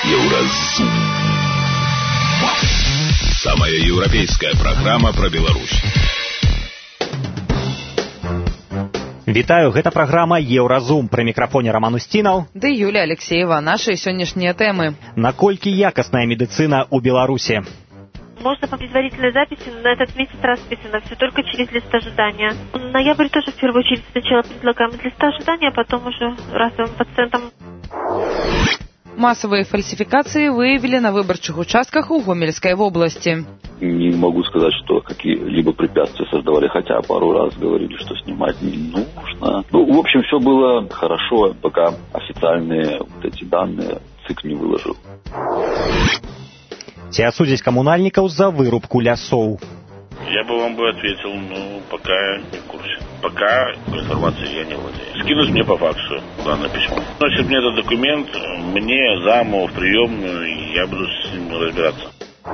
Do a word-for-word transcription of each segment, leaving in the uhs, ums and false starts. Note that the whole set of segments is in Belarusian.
Евразум. Самая европейская программа про Беларусь. Вітаю, гэта праграма Еўразум. Пры мікрафоне Роман Устінаў. Ды Юлія Алексеева. Наши сённяшнія тэмы. Наколькі якасная медицина у Беларуси? Можно по предварительной записи, на этот месяц расписано все только через лист ожидания. Ноябрь тоже в первую очередь сначала предлагаем листа ожидания, а потом уже разовым пациентам. Массовые фальсификации выявили на выборчих участках у Гомельской области. Не могу сказать, что какие-либо препятствия создавали, хотя пару раз говорили, что снимать не нужно. Ну, в общем, все было хорошо, пока официальные вот эти данные ЦИК не выложил. Ці асудзяць камунальнікаў за вырубку лясоў? Я бы вам бы ответил, ну, пока не в курсе. Пока информацией я не владею. Скинуть мне по факсу данное письмо. Значит, мне этот документ, мне, заму, в приемную, и я буду с ним разбираться.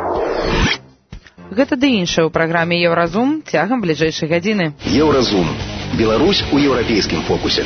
Гэта ды іншае ў праграме Еўразум цягам бліжэйшай гадзіны. Еўразум. Беларусь у еўрапейскім фокусе.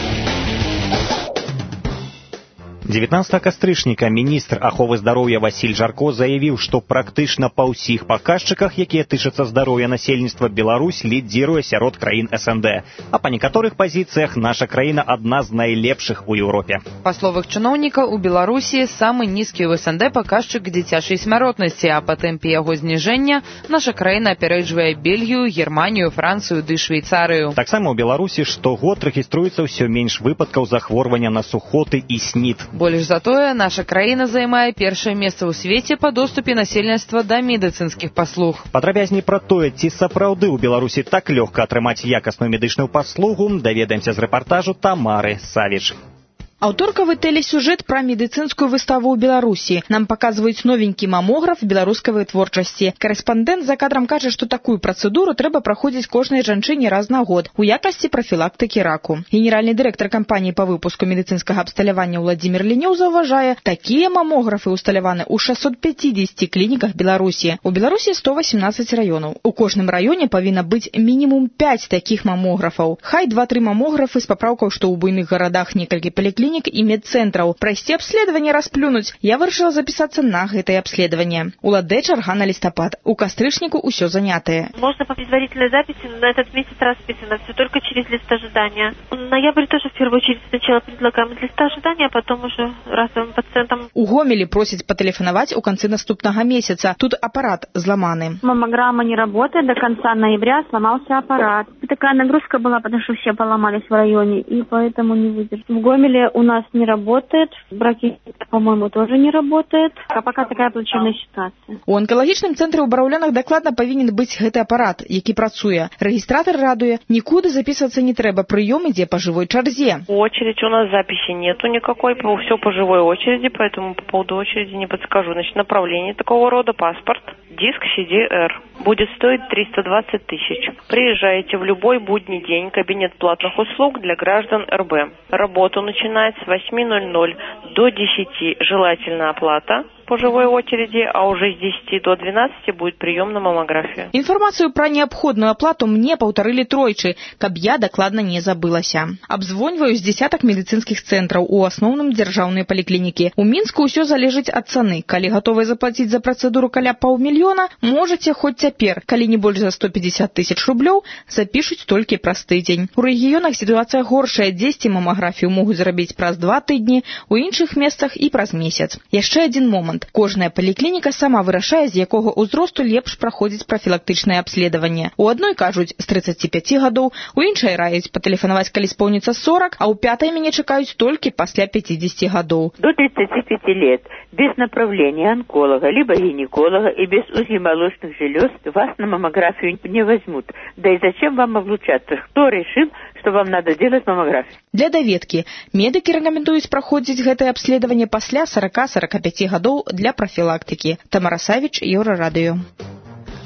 дзевятнадцатага кастрычніка міністр аховы здароўя Васіль Жарко заявіў, што практычна па ўсіх паказчыках, якія тычацца здароўя насельніцтва, Беларусь лідзіруе сярод краін эс эн дэ, а па некаторых пазіцыях наша краіна адна з найлепшых у Еўропе. Па словах чыноўніка, у Беларусі самы нізкі ў эс эн дэ паказчык дзіцячай смяротнасці, а па тэмпе яго зніжэння наша краіна апярэджвае Бельгію, Германію, Францыю ды Швейцарыю. Таксама ў Беларусі штогод рэгіструецца ўсё менш выпадкаў захворвання на сухоты і снід. Больш за тое, наша краіна займае першае месца ў свеце па доступе насельніцтва да медыцынскіх паслуг. Падрабязней пра тое, ці сапраўды ў Беларусі так лёгка атрымаць якасную медычную паслугу, даведаемся з рэпартажу Тамары Савіч. Аўторкавы тэлесюжэт пра медыцынскую выставу ў Беларусі. Нам паказваюць новенькі мамограф беларускай вытворчасці. Карэспандэнт за кадрам кажа, што такую працэдуру трэба праходзіць кожнай жанчыне раз на год у якасці прафілактыкі раку. Генеральны дырэктар кампаніі па выпуску медыцынскага абсталявання Владзімір Лінёў заўважае, такія мамографы ўсталяваны ў шэсцьсот пяцідзесяці клініках Беларусі. У Беларусі сто васемнаццаць раёнаў. У кожным раёне павінна быць мінімум пяць такіх мамографаў. Хай два-тры мамографы з папраўкаў, што ў буйных гарадах некалькі паліклінік і медцэнтраў. Прайсці абследаванне расплюнуць. Я вырашыла запісацца на гэтае абследаванне. У ладэ чарга на лістапад. У кастрычніку ўсё занятае. Можно по предварительной записи, на этот месяц расписано все только через лист ожидания. Ноябрь тоже в первую очередь сначала предлагаем листа ожидания, а потом уже разовым пациентам. У Гомелі просяць патэлефанаваць у канцы наступнага месяца. Тут апарат зламаны. Маммограмма не работает, до конца ноября сломался аппарат. Такая нагрузка была, потому что все поломались в районе, и поэтому не выдержали. В Гомеле у нас не работает, в Браке, по-моему, тоже не работает. А пока такая плачевная ситуация. У онкалагічным цэнтры ў Бараўлянах дакладна павінен быць гэты апарат, які працуе. Рэгістратор радуе, нікуды записываться не трэба, прыём ідзе па жывой чарзе. Очередь у нас записи нету никакой, все по живой очереди, поэтому по поводу очереди не подскажу. Значит, направление такого рода, паспорт, диск си ди эр. Будет стоить триста двадцать тысяч. Приезжаете в любой будний день, кабинет платных услуг для граждан эр бэ. Работу начинает с восьми ноль-ноль до десяти, желательно оплата по живой очереди, а уже с десяти до двенадцати будет прием на маммографию. Інфармацыю пра неабходную аплату мне паўтарылі тройчы, каб я дакладна не забылася. Абзвоньваю з дзесятак медыцынскіх цэнтраў, у асноўным дзяржаўныя паліклінікі. У Мінску ўсё залежыць ад цаны. Калі гатовы заплаціць за працэдуру каля паўмільёна, можаце хоць цяпер. Калі не больш за сто пятьдесят тысяч рублёў, запішуць толькі праз тыдзень. У рэгіёнах сітуацыя горшая, дзесьці маммаграфію могуць зрабіць праз два тыдні, у іншых месцах і праз месяц. Яшчэ адзін момант. Кожная паліклініка сама вырашае, з якога ўзросту лепш праходзіць прафілактычнае абследаванне. У адной кажуць з трыццаці пяці гадоў, у іншай раяць патэлефанаваць, калі споўніцца сорок, а ў пятай мяне чакаюць толькі пасля пятидесяти гадоў. До тридцати пяти лет без направления онколога либо гинеколога и без узли молочных желез вас на маммографию не возьмут. Да и зачем вам облучаться? Кто решил, что вам надо делать маммографию? Для даведкі медыкі рэкамендуюць праходзіць гэтае абследаванне пасля сорока-сорока пяти гадоў для прафілактыкі. Тамара Савіч, Еўрарадыё.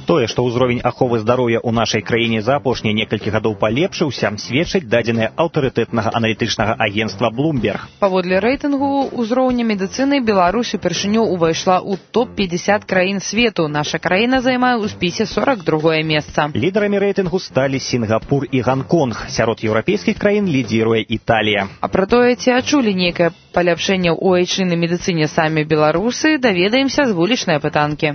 Тое, што ўзровень аховы здароўя ў нашай краіне за апошнія некалькі гадоў палепшыўся, сведчыць дадзеныя аўтарытэтнага аналітычнага агенцтва Bloomberg. Паводле рэйтынгу ўзроўня медыцыны Беларусь упершыню ўвайшла ў топ пятьдесят краін свету. Наша краіна займае ў спісе сорок другое месца. Лідарамі рэйтынгу сталі Сінгапур і Гонконг. Сярод еўрапейскіх краін лідзіруе Італія. А пра тое, ці адчулі нейкае паляпшэнне ў айчыннай медыцыне самі беларусы, даведаемся з вулічнай апытанкі.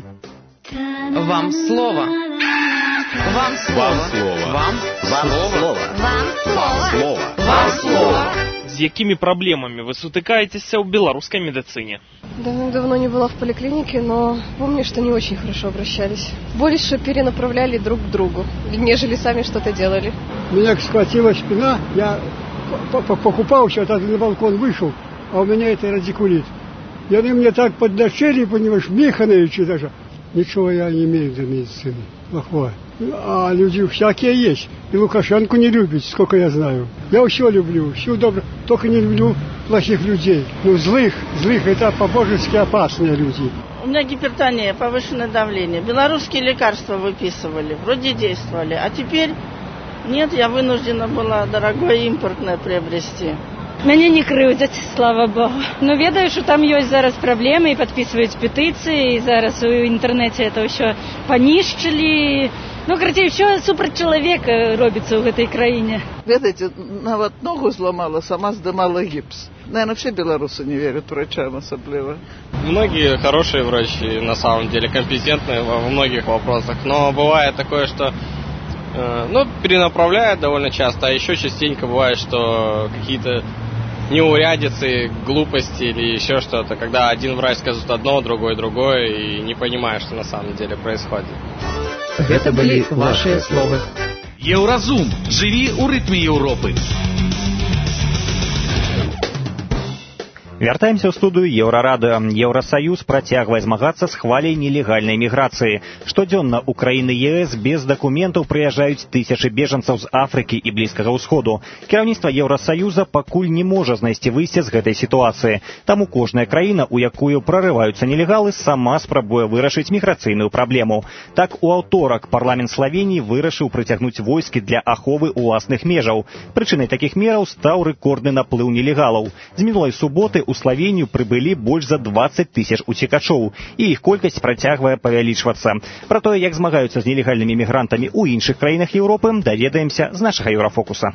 Вам слово. Вам слово. Вам слово. Вам слово. Вам слово. Вам слово. С якими проблемами вы сутыкаетесь в белорусской медицине? Давно не была в поликлинике, но помню, что не очень хорошо обращались. Больше перенаправляли друг к другу, нежели сами что-то делали. Меня схватила спина, я покупал что-то, на балкон вышел, а у меня это радикулит. И они мне так подначили, понимаешь, Михановичи даже. Ничего я не имею до медицины плохого. А люди всякие есть. И Лукашенко не любит, сколько я знаю. Я все люблю, все добро. Только не люблю плохих людей. Ну, злых, злых, это по-божески опасные люди. У меня гипертония, повышенное давление. Белорусские лекарства выписывали, вроде действовали. А теперь нет, я вынуждена была дорогое импортное приобрести. Мяне не крыўдзяць, слава Богу. Но ведаю, что там есть зараз проблемы, и подписывают петиции, и зараз в интернете это все понищили. Ну, короче, все супраць человека робится в этой краине. Ведаете, нават ногу сломала, сама сдымала гипс. Наверное, все белорусы не верят врачам особливо. Многие хорошие врачи, на самом деле, компетентные во многих вопросах. Но бывает такое, что э, ну, перенаправляют довольно часто, а еще частенько бывает, что какие-то неурядицы, глупости или еще что-то, когда один врач скажет одно, другой другое, и не понимаешь, что на самом деле происходит. Это были ваши слова. Еўразум. Живи у ритме Европы. Вяртаемся ў студыю Еўрарадыо. Еўрасаюз працягвае змагацца з хваляй нелегальнай міграцыі. Штодзённа ў краіны ЕС без дакументаў прыязджаюць тысячы бежанцаў з Афрыкі і Блізкага ўсходу. Кіраўніцтва Еўрасаюза пакуль не можа знайсці выйсце з гэтай сітуацыі. Таму кожная краіна, у якую прарываюцца нелегалы, сама спрабуе вырашыць міграцыйную праблему. Так, у аўторак парламент Славеніі вырашыў прыцягнуць войскі для аховы ўласных межаў. Прычынай такіх мераў стаў рэкордны наплыў нелегалаў. З мінулай суботы у Славенію прыбылі больш за двадцать тысяч уцекачоў, і іх колькасць працягвае павялічвацца. Пра тое, як змагаюцца з нелегальнымі мігрантамі ў іншых краінах Еўропы, даведаемся з нашага Еўрафокуса.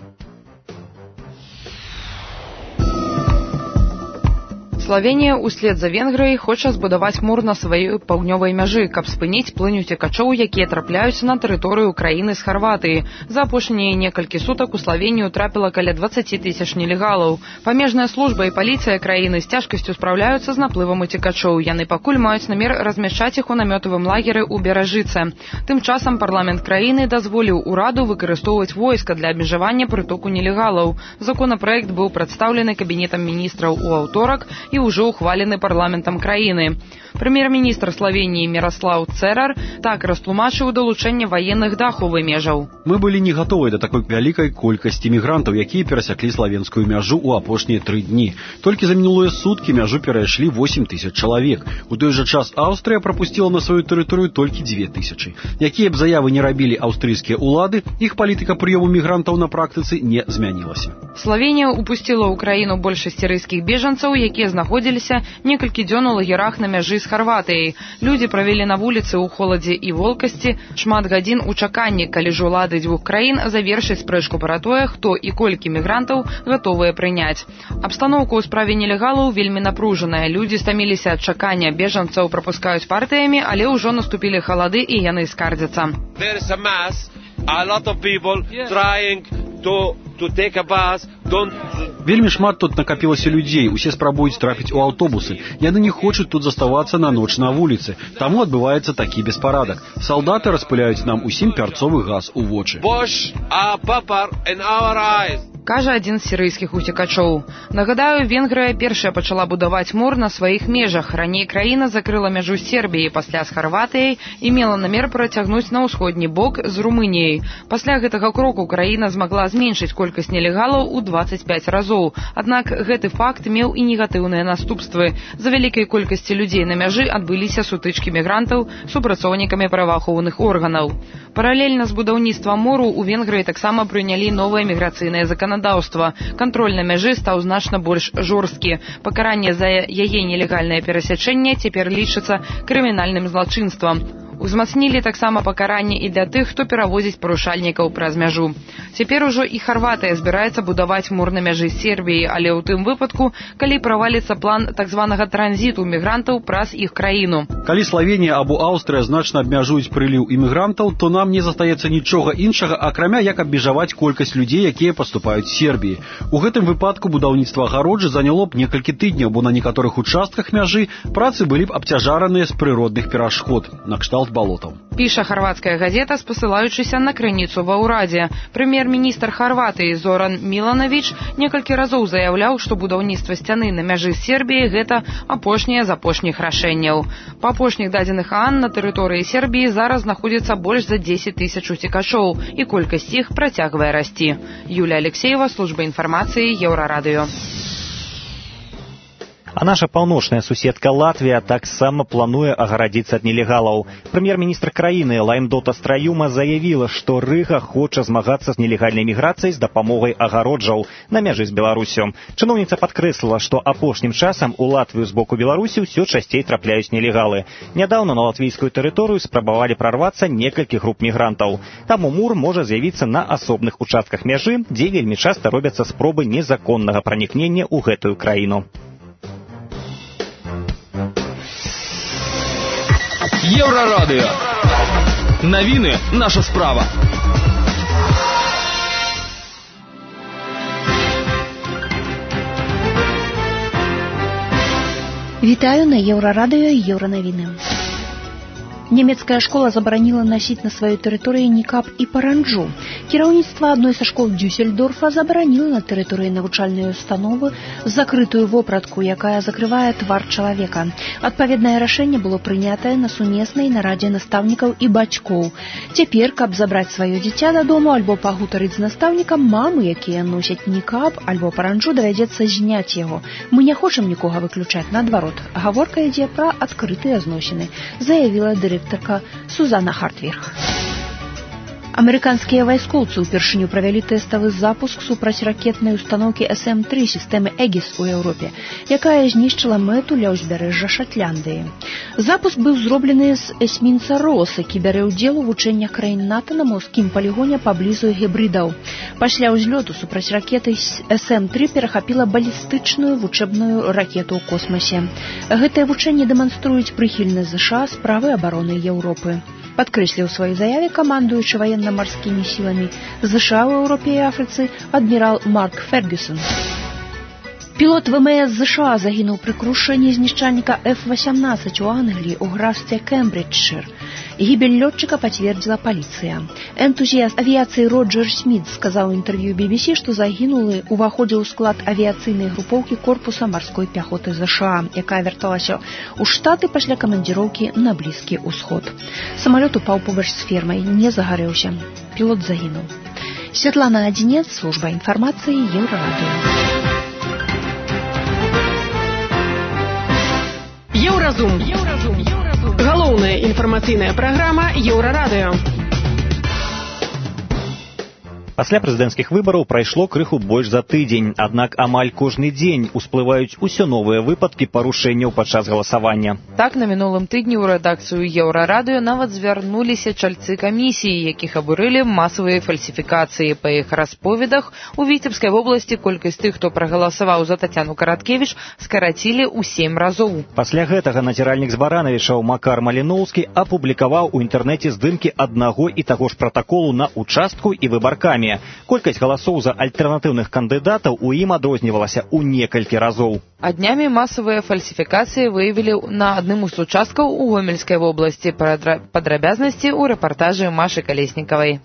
Славенія услед за Венгрыяй хоча збудаваць мур на сваёй паўднёвай мяжы, каб спыніць плынь уцекачоў, якія трапляюць на тэрыторыю краіны з Харватыі. За апошнія некалькі сутак у Славенію трапіла каля двадцать тысяч нелегалаў. Памежная служба і паліцыя краіны з цяжкасцю спраўляюцца з наплывам уцекачоў. Яны пакуль маюць намер размяшчаць іх у намётавым лагеры ў Беражыцы. Тым часам парламент краіны дазволіў ураду выкарыстоўваць войска для абмежавання прытоку нелегалаў. Законапраект быў прадстаўлены кабінетам міністраў у аўторак і ўжо ухвалены парламентам краіны. Прэм'ер-міністр Славении Мирослав Церар так растлумачыў далучэнне ваенных да аховы межаў. Мы былі не гатовыя да такой вялікай колькасці мігрантаў, якія перасяклі славенскую мяжу ў апошнія тры дні. Толькі за мінулыя суткі мяжу перайшлі восемь тысяч чалавек. У той жа час Аўстрыя прапусціла на сваю тэрыторыю толькі дзве тысячы. Якія б заявы не рабілі аўстрыйскія ўлады, іх палітыка прыёму мігрантаў на практыцы не змянілася. Славенія упусціла ў краіну большасць сірыйскіх бежанцаў, якія знаходзіліся некалькі дзён у лагерах на мяжы з Харватыяй. Людзі правялі на вуліцы ў холадзе і волкасці шмат гадзін у чаканні, калі ж улады дзвюх краін завершаць спрэчку пра тое, хто і колькі мігрантаў гатовыя прыняць. Абстаноўка ў справе нелегалаў вельмі напружаная. Людзі стаміліся ад чакання, бежанцаў прапускаюць партыямі, але ўжо наступілі халады і яны скардзяцца. A lot of people trying to to take a bus. Don't... Вельмі шмат тут накапілася людзей, усе спрабуюць трапіць у аўтобусы. Яны не хочуць тут заставацца на ноч на вуліцы. Таму адбываецца такі беспарадак. Салдаты распыляюць нам усім пярцовы газ у вочы. Wash our pepper in our eyes. кажа адзін з сірыйскіх уцекачоў. Нагадаю, Венгрыя першая пачала будаваць мур на сваіх межах. Раней краіна закрыла мяжу з Сербіяй, пасля з Харватыяй і мела намер працягнуць на ўсходні бок з Румыніяй. Пасля гэтага кроку краіна змагла зменшыць колькасць нелегалаў у дваццаць пяць разоў. Аднак гэты факт меў і негатыўныя наступствы. За вялікай колькасці людзей на мяжы адбыліся сутычкі мігрантаў з супрацоўнікамі праваахоўных органаў. Паралельна з будаўніцтвам муру у Венгрыі таксама прынялі новае міграцыйнае заканадаўства. Кантроль на мяжы стаў значна больш жорсткі. Пакаранне за яе нелегальнае перасячэнне цяпер лічыцца крымінальным злачынствам. Узмацнілі таксама пакаранне і для тых, хто перавозіць парушальнікаў праз мяжу. Цяпер ужо і Харватыя збіраецца будаваць мур на мяжы з Сербіяй, але ў тым выпадку, калі праваліцца план так званага транзіту мігрантаў праз іх краіну. Калі Славенія або Аўстрыя значна абмяжуюць прыліў імігрантаў, то нам не застаецца нічога іншага, акрамя як абмежаваць колькасць людзей, якія паступаюць з Сербіі. У гэтым выпадку будаўніцтва агароджы заняло б некалькі тыдняў, бо на некаторых участках мяжы працы былі б абцяжараныя з прыродных перашкод, накшталт балотаў. Піша харватская газета, спасылаючыся на крыніцу ва ўрадзе. Прэм'ер-міністр Харватыі Зоран Мілановіч некалькі разоў заяўляў, што будаўніцтва сцяны на мяжы з Сербіяй гэта апошняе з апошніх рашэнняў. Па апошніх дадзеных ААН на тэрыторыі Сербіі зараз знаходзіцца больш за дзесяць тысяч уцекачоў, і колькасць іх працягвае расці. Юлія Алексеева, служба інфармацыі, Еўрарадыё. А наша паўночная суседка Латвія таксама плануе агарадзіцца ад нелегалаў. Прэм'ер-міністр краіны Лаймдота Страюма заявіла, што Рыга хоча змагацца з нелегальнай міграцыяй з дапамогай агароджаў на мяжы з Беларусю. Чыноўніца падкрэсліла, што апошнім часам у Латвію з боку Беларусі ўсё часцей трапляюць нелегалы. Нядаўна на латвійскую тэрыторыю спрабавалі прарвацца некалькі груп мігрантаў. Таму мур можа з'явіцца на асобных участках мяжы, дзе вельмі часта робяцца спробы незаконнага пранікнення ў гэтую краіну. Єврорадіо. Новини – наша справа. Вітаю на Еўрарадыё і Еўранавіны. Немецкая школа забараніла насіць на сваёй тэрыторыі нікаб і паранджу. Кіраўніцтва адной са школ Дюссельдорфа забараніла на тэрыторыі навучальнай установы закрытую вопратку, якая закрывае твар чалавека. Адпаведнае рашэнне было прынятае на сумеснай нарадзе настаўнікаў і бацькоў. Цяпер, каб забраць сваё дзіця дадому альбо пагутарыць з настаўнікам, мамы, якія носяць нікаб альбо паранджу, давядзецца зняць яго. Мы не хочам нікога выключаць, наадварот. Гаворка ідзе пра адкрытыя зносіны, заявіла дырэктар дырэктарка Сузана Хартвірх. Амерыканскія вайскоўцы ўпершыню правялі тэставы запуск супрацьракетнай устаноўкі эс эм тры сістэмы Эгіс у Еўропе, якая знішчыла мэту ля ўзбярэжжа Шатландыі. Запуск быў зроблены з эсмінца Роса, які бярэ ўдзел у вучэннях краін НАТО на марскім палігоне паблізу гібридаў. Пасля ўзлёту супрацьракеты эс эм тры перахапіла балістычную вучэбную ракету ў космасе. Гэтыя вучэнні дэманструюць прыхільнасць ЗША справы абароны Еўропы. Падкрэсліў у сваёй заяве камандуючы ваенна-марскімі сіламі ЗША ў Еўропе і Афрыцы адмірал Марк Фергюсон. Пілот ВМС ЗША загінуў пры крушэнні знішчальніка эф васямнаццаць у Англіі ў графстве Кембриджшир. Гібель лётчыка пацвердзіла паліцыя. Энтузіяст авіяцыі Роджер Сміт сказаў у інтэрв'ю би би сі, што загінулы уваходзіў у склад авіяцыйнай групоўкі корпуса марской пяхоты ЗША, якая вярталася ў Штаты пасля камандзіроўкі на Блізкі ўсход. Самалёт упаў побач з фермай, не загарэўся. Пілот загінуў. Святлана Адзінец, служба інфармацыі, Еўрарадыё. Еўразум. Еўразум. Галоўная інфармацыйная праграма Еўрарадыё. Пасля прэзідэнцкіх выбараў прайшло крыху больш за тыдзень, аднак амаль кожны дзень усплываюць усё новыя выпадкі парушэнняў падчас галасавання. Так, на мінулым тыдні ў рэдакцыю Еўрарадыё нават звярнуліся чальцы камісіі, якіх абурылі масавыя фальсіфікацыі. Па іх расповедах, у Віцебскай вобласці колькасць тых, хто прагаласаваў за Тацяну Караткевіч, скарацілі ў сем разоў. Пасля гэтага націральнік з Баранавічаў Макар Маліноўскі апублікаваў у інтэрнэце здымкі аднаго і таго ж пратаколу на участку і выбаркамі. Колькасць галасоў за альтэрнатыўных кандыдатаў у ім адрознівалася ў некалькі разоў. А днямі масавыя фальсіфікацыі выявілі на адным з участкаў у Гомельскай вобласці. Падрабязнасці ў рэпартажы Машы Калеснікавай.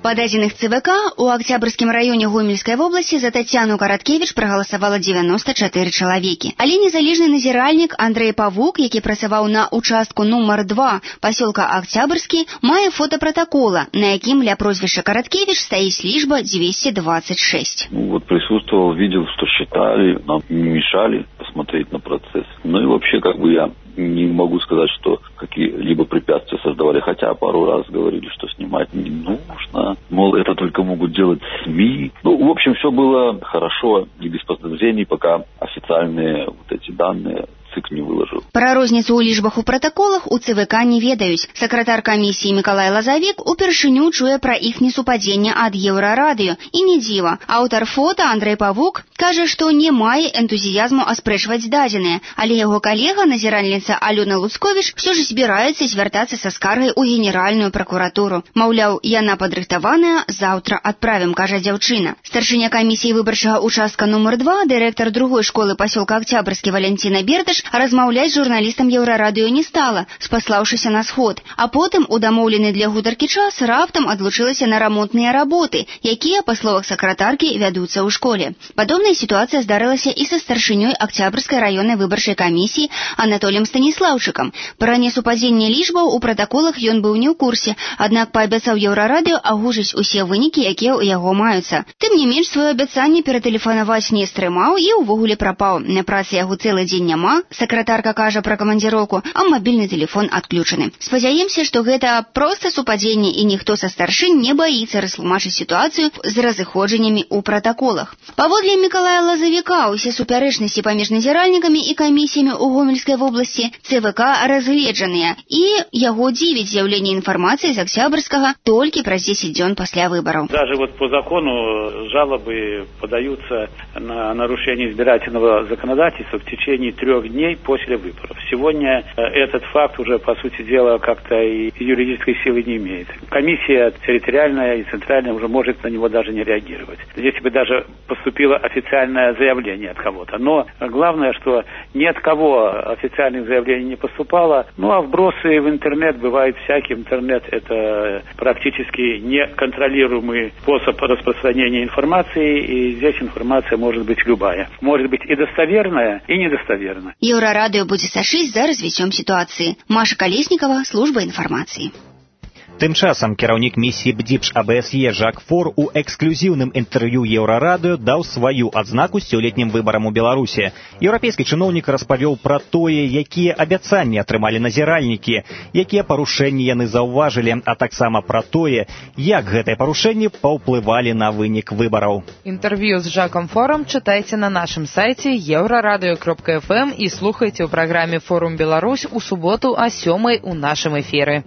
Па дадзеных ЦВК, у Октябрьскім раёне Гомельскай вобласці за Тацяну Караткевіч прагаласавала девяносто чатыры чалавекі. Але незалежны назіральнік Андрэй Павук, які працаваў на участку нумар два пасёлка Октябрьскі, мае фота протокола, на якім ля прозвішча Караткевич стаіць лічба двести двадцать шесть. Ну, вот присутствовал, видел, что считали, нам не мешали посмотреть на процесс. Ну и вообще, как бы я не могу сказать, что какие-либо препятствия создавали, хотя пару раз говорили, что снимать не нужно, мол, это только могут делать СМИ. Ну, в общем, все было хорошо и без подозрений, пока официальные вот эти данные ЦИК не выложил. Пра розніцу ў лічбах у пратаколах у ЦВК не ведаюць. Сакратар камісіі Мікалай Лазавік упершыню чуе пра іх несупадзенне ад Еўрарадыё. І не дзіва. Аўтар фота Андрэй Павук кажа, што не мае энтузіязму аспрэчваць дадзеныя, але яго калега, назіральніца Алёна Луцковіч, ўсё ж збіраецца звяртацца са скаргай у генеральную пракуратуру. Маўляў, яна падрыхтаваная, заўтра адправім, кажа дзяўчына. Старшыня камісіі выбарчага участка нумар два, дырэктар другой школы пасёлка Октябрьскі Валянціна Берташ, размаўляць з журналістам Еўрарадыё не стала, спаслаўшыся на сход. А потым у дамоўлены для гутаркі час раптам адлучылася на рамонтныя работы, якія, па словах сакратаркі, вядуцца ў школе. Падобная сітуацыя здарылася і са старшынёй Октябрьскай раённай выбарчай камісіі Анатоліем Станіслаўчыкам. Пра несупадзенне лічбаў у пратаколах ён быў не ў курсе, аднак паабяцаў Еўрарадыё агужыць усе вынікі, якія ў яго маюцца. Тым не менш, сваё абяцанне ператэлефанаваць не стрымаў і ўвогуле прапаў. На працы яго цэлы дзень няма. Сакратарка кажа пра камандзіроўку, а мабільны тэлефон адключаны. Спадзяемся, што гэта проста супадзенне і ніхто са старшынь не баіцца растлумачыць сітуацыю з разыходжаннямі ў пратаколах. Паводле Мікалая Лазавіка, усе супярэчнасці паміж назіральнікамі і камісіямі ў Гомельскай вобласці ЦВК разгледжаныя, і яго дзівіць з'яўленне інфармацыі з Октябрьскага толькі праз дзесяць дзён пасля выбараў. Даже вот по закону жалобы подаются на нарушение избирательного законодательства в течение трех дней после выборов. Сегодня этот факт уже, по сути дела, как-то и юридической силы не имеет. Комиссия территориальная и центральная уже может на него даже не реагировать. Здесь бы даже поступило официальное заявление от кого-то. Но главное, что ни от кого официальных заявлений не поступало. Ну а вбросы в интернет бывают всякие. Интернет — это практически неконтролируемый способ распространения информации, и здесь информация может быть любая. Может быть и достоверная, и недостоверная. Еўрарадыё будзе сачыць за развіццём сітуацыі. Маша Калеснікава, служба інфармацыі. Тым часам кіраўнік місіі БДІПШ АБСЕ Жак Фор у эксклюзіўным інтэрв'ю Еўрарадыё даў сваю адзнаку сёлетнім выбарам у Беларусі. Еўрапейскі чыноўнік распавёў пра тое, якія абяцанні атрымалі назіральнікі, якія парушэнні яны заўважылі, а таксама пра тое, як гэтыя парушэнні паўплывалі на вынік выбараў. Інтэрв'ю з Жаком Фором чытайце на нашым сайце еўрарадыё кропка эф эм і слухайце ў праграме «Форум Беларусь» у суботу а сёмай у нашым эфіры.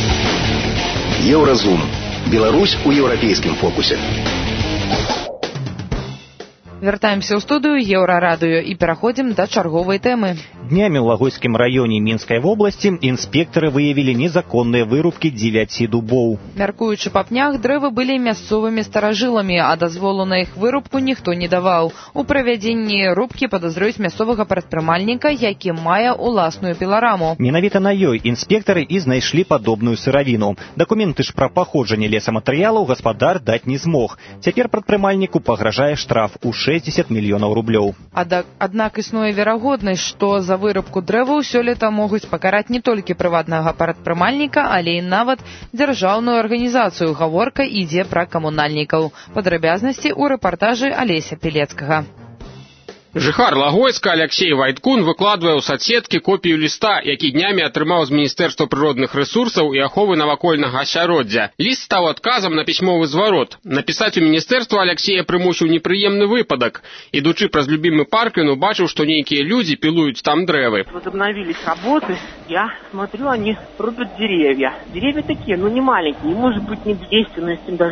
Еўразум. Беларусь у еўрапейскім фокусе. Вяртаемся ў студыю Еўрарадыё і пераходзім да чарговай тэмы. Днямі ў Лагойскім раёне Мінскай вобласці інспектары выявілі незаконныя вырубкі дзевяці дубоў. Мяркуючы па пнях, дрэвы былі мясцовымі старажыламі, а дазволу на іх вырубку ніхто не даваў. У правядзенні рубкі падазруюць мясцовага прадпрымальніка, які мае ўласную пілараму. Менавіта на ёй інспектары і знайшлі падобную сыравіну. Дакументы ж пра паходжанне лесаматэрыялаў гаспадар даць не змог. Цяпер прадпрымальніку пагражае штраф у шэсцьдзесят мільёнаў рублёў. Аднак існуе верагоднасць, што за вырубку дрэваў сёлета могуць пакараць не толькі прыватнага прадпрымальніка, але і нават дзяржаўную арганізацыю. Гаворка ідзе пра камунальнікаў. Падрабязнасці ў рэпартажы Алеся Пілецкага. Жыхар Лагойска Алексей Вайткун выкладвае ў садсеткі копію ліста, які днямі атрымаў з Міністэрства прыродных рэсурсаў і аховы навакольнага асяроддзя. Ліст стаў адказам на пісьмовы зварот. Напісаць у міністэрства Алексея прымусіў непрыемны выпадак. Ідучы праз любімы парк, ён убачыў, што нейкія людзі пілуюць там дрэвы. Возобновились работы. Я смотрю, они рубят деревья. Деревья такие, ну не маленькие, может быть не двести, но если даже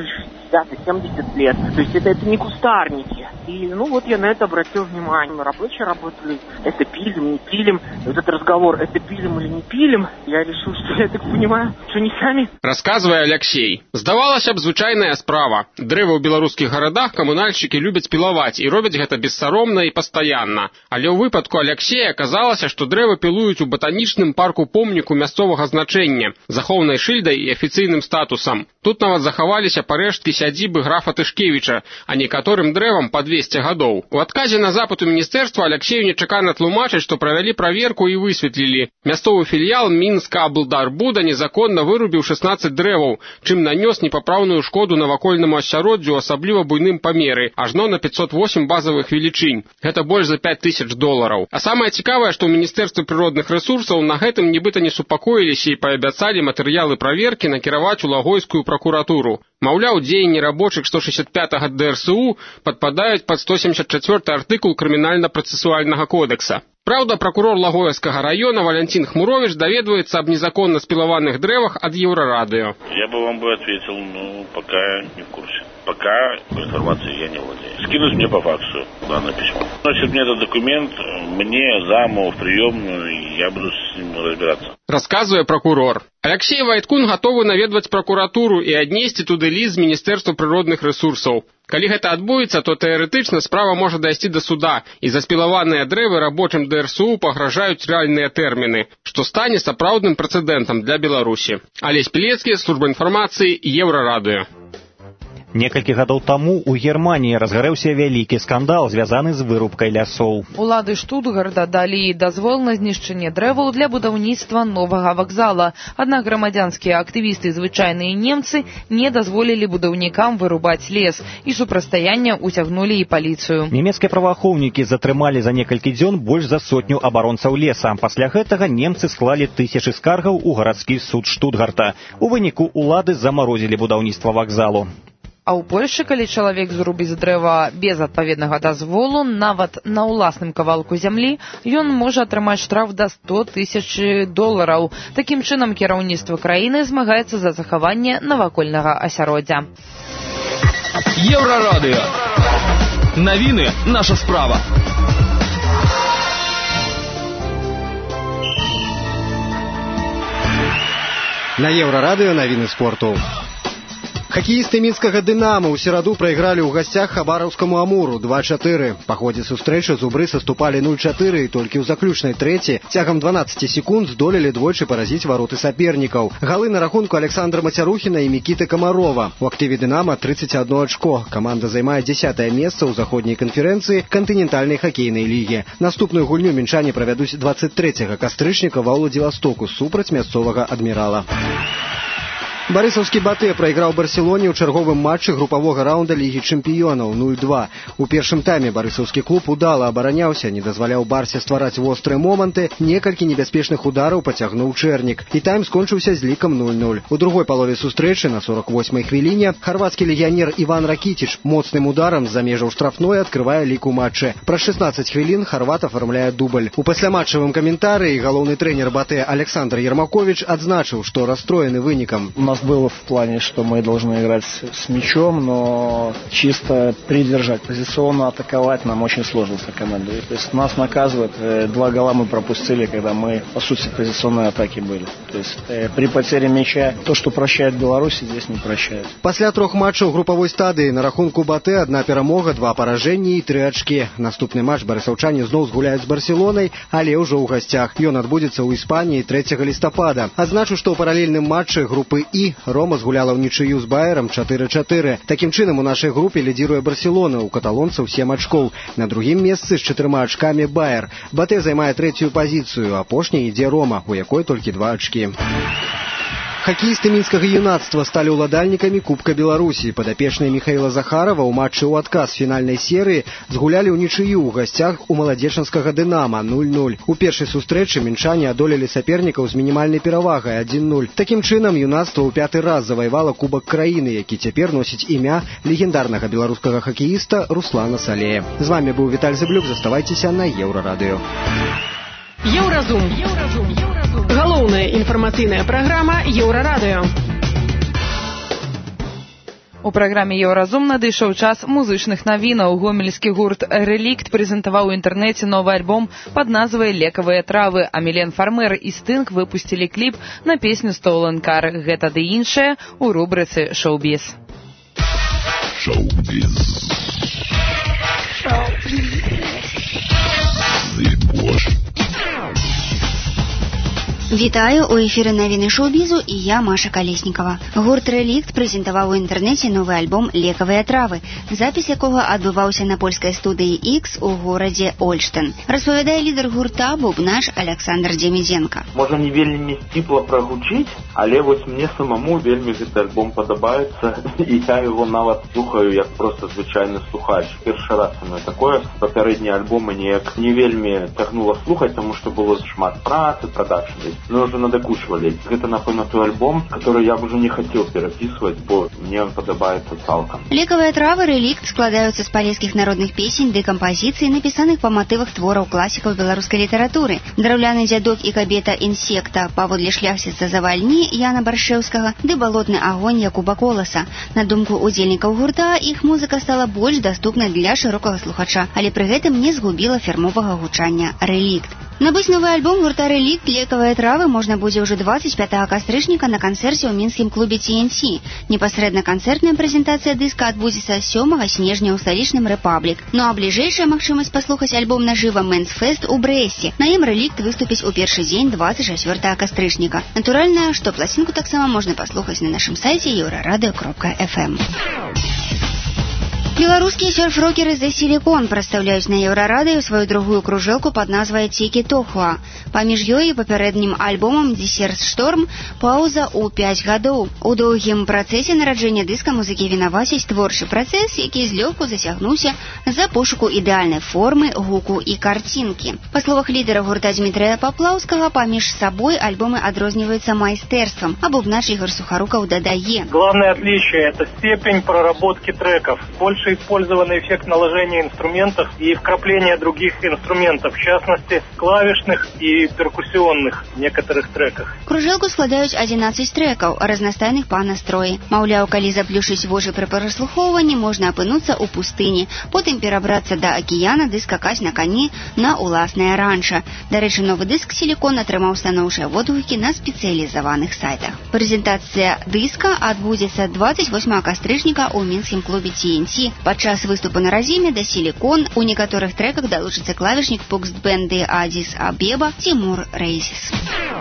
шестьдесят и семьдесят лет. То есть это, это не кустарники. И, ну, вот я на это обратил внимание. Рабочие работали, это пилим, не пилим. И вот этот разговор, это пилим или не пилим, я решил, что я так понимаю, что не сами. Расказвае Алексей. Здавалася б, звычайная справа. Дрэвы ў беларускіх гарадах камунальшчыкі любяць пілаваць і робяць гэта бессаромна і пастаянна. Але ў выпадку Алексея аказалася, што дрэвы пілуюць у батанічным парку-помніку мясцовага значэння, захоўнай шыльдай і афіцыйным статусам. Тут нават захаваліся парэшткі сядзібы графа Тышкевіча, а некаторым дрэвам па двесце гадоў. У адказе на запыт у міністэрства Алексею нечакана тлумачаць, што правялі праверку і высветлілі. Мясцовы філіял Мінска Аблдарбуда незаконна вырубіў шестнадцать дрэваў, чым нанёс непапраўную шкоду навакольнаму асяроддзю, асабліва буйным памеры, ажно на пятьсот восемь базавых велічынь. Гэта больш за пять тысяч долараў. А самае цікавае, што ў Міністэрстве прыродных рэсурсаў на гэтым нібыта не супакоіліся і паабяцалі матэрыялы праверкі накіраваць у лагойскую пракуратуру. Маўляў, дзеянні рабочых сто шестьдесят пятого дэ эр эс у падпадаюць пад сто семьдесят четвёртый артыкул крымінальна-працэсуальнага кодекса. Праўда, прокурор Лагойскага района Валентин Хмурович даведваецца об незаконно спилованных древах от Еврорадио. Я бы вам бы ответил, ну, пока не в курсе. Пока информацией я не владею. Скинуть мне по факсу данное письмо. Значит, мне этот документ, мне, заму, в приемную, я буду с ним разбираться. Рассказывая прокурор. Алексей Вайткун готовы наведваць прокуратуру и аднесці туды ліст з Міністэрства прыродных рэсурсаў. Калі гэта адбудзецца, то тэарэтычна справа можа дайсці да суда, і за спілаваныя дрэвы рабочым дэ эр эс у пагражаюць рэальныя тэрміны, што стане сапраўдным прэцэдэнтам для Беларусі. Алесь Пілецкі, служба інфармацыі, Еўрарадыё. Некалькі гадоў таму ў Германіі разгарэўся вялікі скандал, звязаны з вырубкай лясоў. Улады Штутгарта далі дазвол на знішчэнне дрэваў для будаўніцтва новага вакзала. Аднак грамадзянскія актывісты і звычайныя немцы не дазволілі будаўнікам вырубаць лес, і супрацьстаяння ўцягнулі і паліцыю. Нямецкія праваахоўнікі затрымалі за некалькі дзён больш за сотню абаронцаў леса. Пасля гэтага немцы склалі тысячы скаргаў у гарадскі суд Штутгарта. У выніку улады замарозілі будаўніцтва вакзалу. А ў Польшчы, калі чалавек зрубіць дрэва без адпаведнага дазволу, нават на ўласным кавалку зямлі, ён можа атрымаць штраф да сто тысяч долараў. Такім чынам, кіраўніцтва краіны змагаецца за захаванне навакольнага асяроддзя. Еўрарадыё. Навіны наша справа. На Еўрарадыё навіны спорту. Хакеісты мінскага «Дынама» ў сераду прайгралі ў гасцях хабараўскаму «Амуру» два чатыры. Па ходзе сустрэчы зубры саступалі нуль чатыры і толькі ў заключнай трэці цягам дванаццаці секунд здолелі двойчы паразіць вароты сапернікаў. Галы на рахунку Александра Мацярухіна і Мікіты Камарова. У актыве «Дынама» тридцать одно ачко. Каманда займае дзесятае месца ў заходняй канферэнцыі кантынентальнай хакейнай лігі. Наступную гульню мінчане правядуць двадцать трэцяга кастрычніка ва Ўладзівастоку супраць мясцовага адмірала. Барысаўскі «Батэ» прайграў Барселоне ў чарговым матчы групавога раунда Лігі чэмпіёнаў нуль два. У першым тайме барысаўскі клуб удала абараняўся, не дазваляў Барсе ствараць вострыя моманты, некалькі небяспечных удараў пацягнуў Чэрнік. І тайм скончыўся з лікам нуль нуль. У другой палове сустрэчы на сорок восьмай хвіліне харвацкі легіянер Іван Ракіціч моцным ударам з-за межаў штрафной адкрывае лік у матчы. Праз шестнадцать хвілін харват афармляе дубль. У пасляматчавым каментарыі галоўны трэнер «Батэ» Александр Ермакович адзначыў, што расстроены вынікам. Было в плане, что мы должны играть с мячом, но чисто придержать, позиционно атаковать нам очень сложно с командой. То есть нас наказывают. Два гола мы пропустили, когда мы, по сути, в позиционной атаке были. То есть при потере мяча то, что прощает Беларусь, здесь не прощает. Пасля трох матчаў групавой стадыі на рахунку «Батэ» одна перамога, два паражэнні і тры ачкі. Наступны матч барысаўчане зноў згуляюць з Барселонай, але ўжо ў гасцях. Ён адбудзецца ў Іспаніі трэцяга лістапада. Адзначу, што ў паралельным матчы групы І Рома згуляла ў нічыю з Байерам чатыры чатыры. Такім чынам у нашай групе лідзіруе Барселона, у каталонцаў сем ачкоў. На другім месцы з чатырма ачкамі Байер. «Батэ» займае трэцюю пазіцыю, апошняй ідзе Рома, у якой толькі два ачкі. Хакеісты мінскага юнацтва сталі ўладальнікамі Кубка Беларусі. Падапечныя Міхаіла Захарова ў матчы ў адказ фінальнай серыі згулялі ў нічыю ў гасцях у маладзечанскага «Дынама» нуль нуль. У першай сустрэчы мінчане адолелі сапернікаў з мінімальнай перавагай адзін нуль. Такім чынам юнацтва ў пяты раз заваявала Кубак краіны, які цяпер носіць імя легендарнага беларускага хакеіста Руслана Салея. З вамі быў Віталь Зыблюк, заставайцеся на Еўрарадыё. Еўразум. Галоўная інфармацыйная праграма Еўрарадыё. У праграме «Еўразум» надышоў час музычных навінаў. Гомельскі гурт «Реликт» прэзентаваў у інтэрнэце новы альбом пад назвай «Лекавыя травы», а Мілен Фармер і Стынг выпусцілі кліп на песню «Stolen Car». Гэта ды іншае у рубрыцы «Шоу-біз». Шоу-біз. Шоу-біз. Вітаю, у эфіры навіны шоу-бізу і я, Маша Калеснікава. Гурт «Реликт» прэзентаваў у інтэрнэце новы альбом «Лекавыя травы», запіс якога адбываўся на польскай студыі X у горадзе Ольштен. Распавядае лідар гурта бубнач Александр Демідзенка. Можа не вельмі сціпла прагучыць, але вось мне самому вельмі гэты альбом падабаецца, і я яго нават слухаю як проста звычайны слухач. Першы раз со мной такое. Папярэднія альбомы неяк не вельмі тягнула слухаць, таму што было шмат працы, прадакшн. Мы уже надокучивали. Это, напомню, той альбом, который я бы уже не хотел переписывать, бо мне он подобается цалком. Лекавыя травы «Реликт» складаюцца з палескіх народных песень ды кампазіцый, напісаных па матывах твораў класікаў беларускай літаратуры. Драўляны дзядок і кабета інсекта, паводле шляхціца завальні Яна Баршэўскага ды балотны агонь Якуба Коласа. На думку удзельнікаў гурта, іх музыка стала больш даступнай для шырокага слухача, але пры гэтым не згубіла фірмовага гучання «Реликт». Набыць новы альбом гурта «Реликт» «Лекавыя травы» можна будзе ўжо двадцать пятого кастрычніка на канцэрце ў мінскім клубе Ти Эн Ти. Непасрэдна канцэртная прэзентацыя дыска адбудзецца сёмага снежня ў сталічным «Рэпаблік». Ну а бліжэйшая магчымасць паслухаць альбом нажыва «Мэнс Фэст» у Брэсце. На ім «Реликт» выступіць у першы дзень двадцать чацвёртага кастрычніка. Натуральна, што пласцінку таксама можна паслухаць на нашым сайце еўрарадыё кропка эф эм. Беларускія серф-рокеры «The Silicon» прадстаўляюць на Еўрарадыё сваю другую кружэлку пад назвай «Тики Тохуа». Паміж ёй і папярэднім альбомам «Desert Storm» паўза ў пяць гадоў. У доўгім працэсе нараджэння дыска музыкі вінавацяць творчы працэс, які злёгку засягнуўся за пошуку ідэальнай формы, гуку і карцінкі. Па словах лідара гурта Дмітрыя Паплаўскага, паміж сабой альбомы адрозніваюцца майстэрствам, а бубнач Ігор Сухарукаў дадае. Главное отличие – это степень проработки треков. Больше использованный эффект наложения инструментов и вкрапления других инструментов, в частности, клавишных и перкуссионных в некоторых треках. Кружэлку складаюць адзінаццаць трекаў, разнастайных па настроі. Маўляў, калі заплюшыць вочы пры праслухоўванні, можна апынуцца ў пустыні, потым перабрацца да акіяна ды скакаць на кані на ўласнае ранча. Дарэчы, новы дыск «Силикон» атрымаў станоўчыя водгукі на спецыялізаваных сайтах. Прэзентацыя дыска адбудзецца двадцать восьмага кастрычніка ў мінскім клубе Ти Эн Ти. Падчас выступу на разіме да «Силикон» у некаторых треках далучыцца клавішнік фокс-бэнды «Адис Абеба» Тимур Рейзис.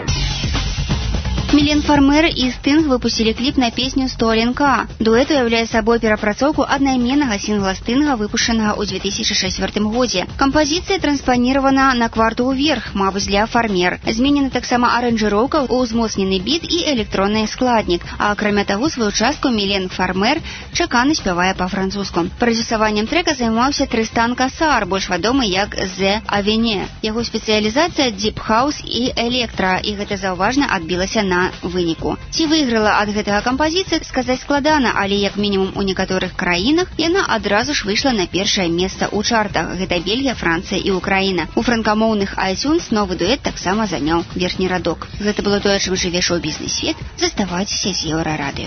Мілен Фармер і Стынг выпусцілі кліп на песню «Stolen Car». Дуэт уяўляе сабой перапрацоўку аднайменнага сінгла Стынга, выпушчанага ў две тысячи чацвёртым годзе. Кампазіцыя транспаніравана на кварту ўверх, мабыць, для Фармер. Зменена таксама аранжыроўка, узмоцнены біт і электронны складнік. А акрамя таго, сваю частку Мілен Фармер чакана спявае па-французску. Прадзюсаваннем трэка займаўся Трыстан Касар, больш вядомы як «The Avenue». Яго спецыялізацыя – дип-хаус і электра, і гэта заўважна адбілася на выніку. Ці выйграла ад гэтага кампазіцыя, сказаць складана, але як мінімум у некаторых краінах яна адразу ж выйшла на першае месца ў чартах. Гэта Бельгія, Францыя і Украіна. У франкамоўных iTunes новы дуэт таксама заняў верхні радок. Гэта было тое, чым жыве шоу-бізнес свет. Заставайцеся з Еўрарадыё.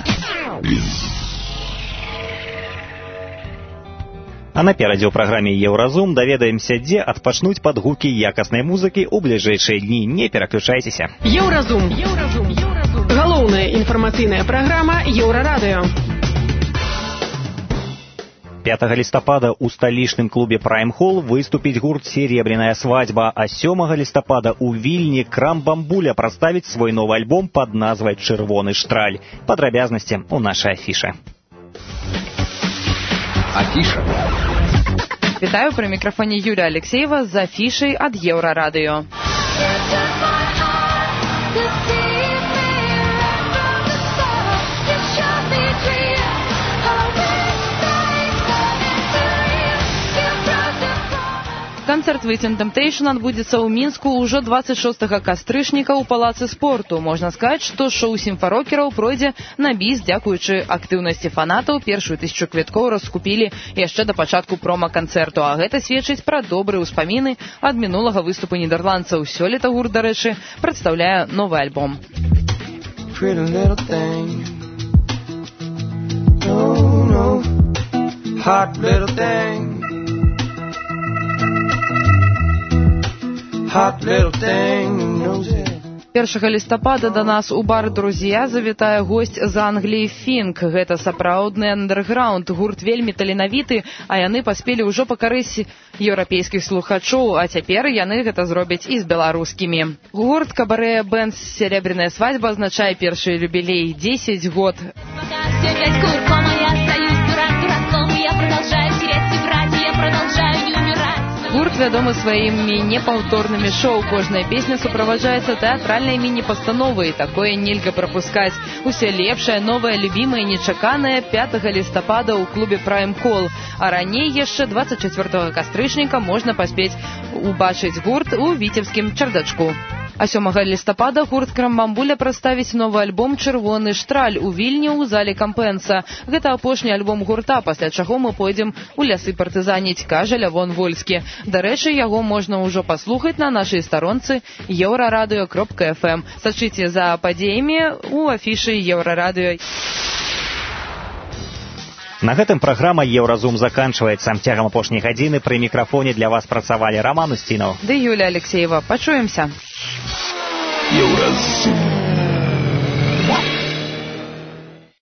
А наперадзе ў праграме «Еўразум» даведаемся, дзе адпачнуць пад гукі якаснай музыкі ў бліжэйшыя дні. Не пераключайцеся. Еўразум. Еўразум. Еўразум. Галоўная інфармацыйная праграма Еўрарадыё. пятага лістапада ў сталічным клубе «Прайм Холл» выступіць гурт «Серебряная свадьба», а сёмага лістапада ў Вільні Крам Бамбуля прадставіць свой новы альбом пад назвай «Чырвоны штраль». Падрабязнасці ў нашай афішы. Афіша. Вітаю, пры мікрафоне Юлія Алексеева з афішай ад Еўрарадыё. Канцэрт «Waiting Temptation» адбудзецца ў Мінску ўжо двадцать шостага кастрычніка ў палацы спорту. Можна сказаць, што шоу сімфарокераў пройдзе на біс, дзякуючы актыўнасці фанатаў. Першую тысячу квіткоў раскупілі яшчэ да пачатку прома-канцэрту, а гэта сведчыць пра добрыя ўспаміны ад мінулага выступу нідерландцаў. Сёлета гурт, дарэчы, прадстаўляе новы альбом. Pretty little thing. Oh, Hot little thing. Hot little thing knows it. першага лістапада да нас у бар «Друзья» завітае госць з Англіі Фінк. Гэта сапраўдны андэрграунд, гурт вельмі таленавіты, а яны паспелі ўжо пакарыць еўрапейскіх слухачоў, а цяпер яны гэта зробяць і з беларускімі. Гурт «Кабарэ Бэнд Серебряная свадьба» азначае першы юбілей – дзесяць год. Гурт вядомы сваімі непаўторнымі шоу. Кожная песня суправаджаецца тэатральнай міні-пастановай. Такое нельга прапускаць. Усе лепшае, новае, любімае, нечаканае пятага лістапада ў клубе Prime Call. А раней яшчэ дваццаць чацвёртага кастрычніка можна паспець убачыць гурт у віцебскім чардачку. А сёмага лістапада гурт Крамбамбуля прадставіць новы альбом «Чырвоны штраль» у Вільні ў зале Кампенса. Гэта апошні альбом гурта, пасля чаго мы пойдзем у лясы партызаніць, кажа Лявон Вольскі. Дарэчы, яго можна ўжо паслухаць на нашай старонцы еўрарадыё кропка эф эм. Сачыце за падзеямі ў афішы Еўрарадыё. На гэтым праграма «Еўразум» заканчваецца. Цягам апошняй гадзіны пры мікрафоне для вас працавалі Роман Устінаў ды Юлія Алексеева. Пачуемся. Еўразум.